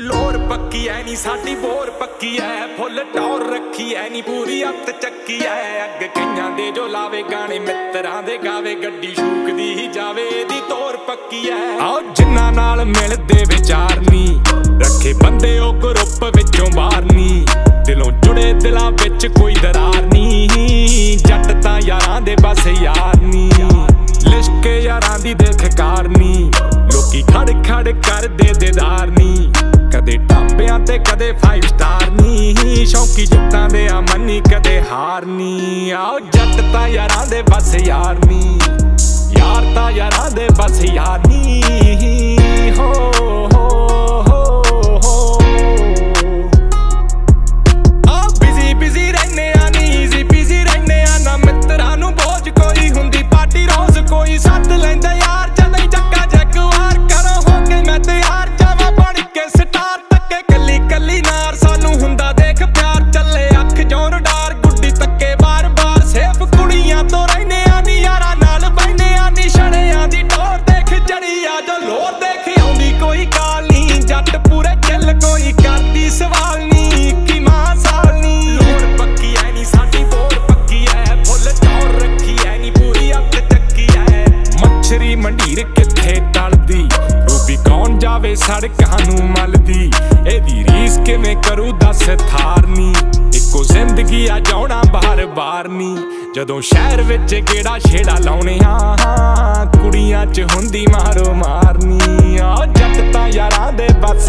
लोर पक्की है नी साडी बोर पक्की है, फुल टौर रखी है नी पूरी हत्थ चक्की है। अग कईयां दे जो लावे गाने मित्रां दे गावे, गड्डी शूकदी ही जावे दी तोर पक्की है। आओ जिन्ना नाल मिलदे विचार नी, रखे बंदे ओ ग्रुप विचों बाहर नी, दिलों जुड़े दिलां विच कोई दरार नी। जट तां यारां दे बस यार नी, लिशके यारां दी देख कार नी, लोकी खड़ खड़ कर दे दीदार नी। कदे ढाबियां ते कदे 5 स्टार नी, शौकी जित्तां दे आ मन्नी कदे हार नी। आओ जट तां यारां दे बस यार नी, यार तां यारां दे बस यार नी। हो बिजी बिजी रहने आ नी, इजी बिजी रहने आ ना, मित्रां नूं बोझ कोई हुंदी पार्टी रोज कोई सद लैंदा यार। जदों जक्का जगवार करो हो के मैं तैयार, जावां बण के स्टार तक्के कली कली नार। सानू हुंदा देख प्यार चले अख जोर डार, गुड्डी तक्के बार बार सेफ कुड़ियां तो रहने आ नी, यारां नाल बहने आ नी। छड़ियां दी टोर देख जड़ी आ जो लोर देख आउंदी कोई काल नी, जट पूरे चिल कोई करदी सवाल नी, की मां साल नी। लोर पक्की है नी साडी बोर पक्की है, फुल टौर रखी है नी पूरी हत्थ चक्की है। मच्छरी मंडीर किथे टलदी, रूपी कौन जावे सड़कां नूं मलदी, एदी रीस किवें करू दस थार नी। इक्को जिंदगी आ जाउणा बार बार नी, जदों शहर विच गेड़ा छेड़ा लाउने आ, कुड़ियां च हुंदी मारो मारनी। आ जट तां यारां दे बस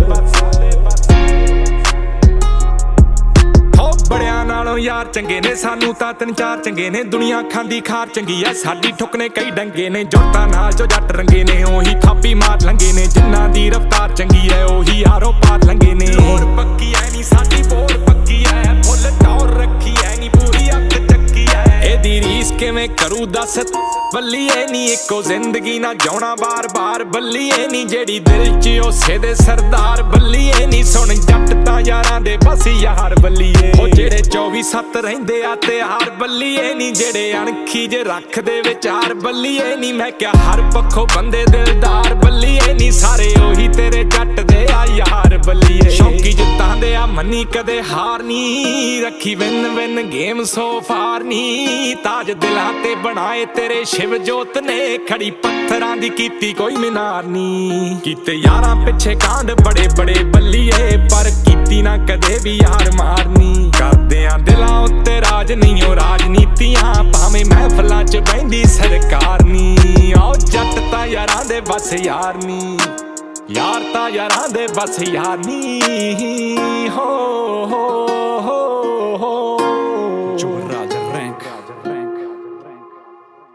बड़ियां नालों यार चंगे ने, सानू तां 3-4 चंगे ने। दुनिया खांदी खार चंगी है, साडी ठुकने कई डंगे ने। जुड़ता नाल जो जट रंगे ने, ओही थापी मार लंगे ने, जिन्ना दी रफ्तार चंगी है ओही यारो पार लंगे ने। लोर पक्की है नी साडी बोर पक्की है, फुल टौर रखी है नी पूरी हत्थ चक्की है। एदी रीस किवें करू दस बल्लीए नी, इक्को जिंदगी ना जाउणा बार बार बल्लीए नी, जेड़ी दिल च उसे दे सरदार बल्लीए नी। सुन जट तां यारां दे बस यार बल्लीए, जेड़े 24/7 रहिंदे आ ते हार बल्लीए नी, जेड़े अणखी जे रखदे विचार बल्लीए नी। मैं क्या हर पक्खों बंदे दिलदार बल्लीए नी, सारे ओही तेरे जट दे आ यार बल्लीए। शौकी जित्तां दे आ मन्नी कदे हार नी, रखी win win game so far नी। ताज दिलां ते बनाए तेरे शिव जोत ने, खड़ी पत्थरां दी कीती कोई मीनार नी। कीते यारां पिछे कांड बड़े बड़े बल्लीए, पर कीती ना कदे भी यार मारनी। करदियां दिलां उत्ते राज नहीं ओ राजनीतियां, भावें महफलां च बहिंदी सरकार नी। आओ जट तां यारां दे बस यार नी, यार तां यारां दे बस यार नी।